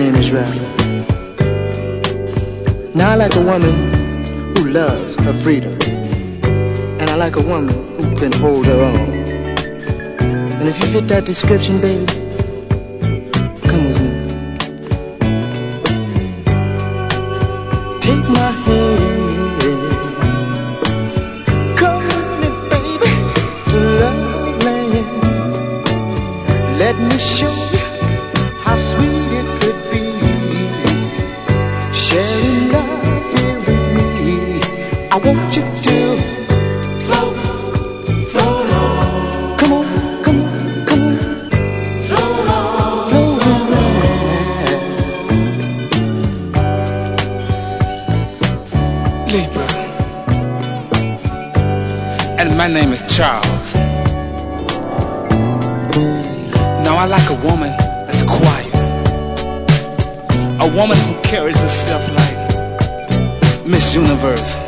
name is Ralph. Now I like a woman who loves her freedom, and I like a woman who can hold her own. And if you fit that description, baby, come with me. Take my hand, come with me, baby, to Love Land. Let me show you how sweet it could be, sharing love here with me. I want you to float, float on. Come on, come on, come on. Float on, float on. Libra. And my name is Charles. Now I like a woman that's quiet, a woman who carries herself like Miss Universe.